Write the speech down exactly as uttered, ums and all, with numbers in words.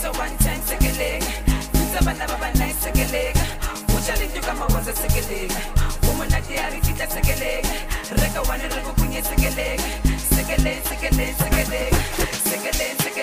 one time sikiling. Pizza bana baba nice sikiling. Ushali nyoka mawaza sikiling. Woman na diari kita sikiling. Reka wane reko kunye sikiling. Sikiling, sikiling, sikiling. Sikiling, sikiling.